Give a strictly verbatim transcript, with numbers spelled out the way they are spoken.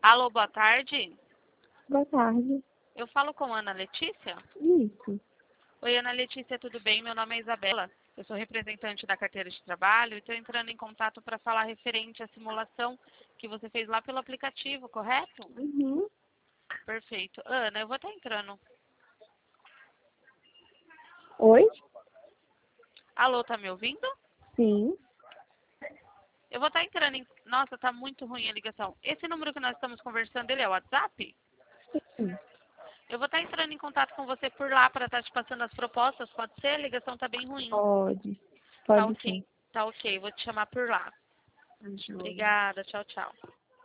Alô, boa tarde. Boa tarde. Eu falo com a Ana Letícia? Isso. Oi, Ana Letícia, tudo bem? Meu nome é Isabela. Eu sou representante da carteira de trabalho e estou entrando em contato para falar referente à simulação que você fez lá pelo aplicativo, correto? Uhum. Perfeito. Ana, eu vou estar entrando. Oi? Alô, tá me ouvindo? Sim. Eu vou estar entrando em... Nossa, tá muito ruim a ligação. Esse número que nós estamos conversando, ele é o WhatsApp? Sim. Eu vou estar entrando em contato com você por lá para estar te passando as propostas, pode ser? A ligação tá bem ruim. Pode. Tá Pode ok. sim. Tá ok, vou te chamar por lá. Uhum. Obrigada, tchau, tchau.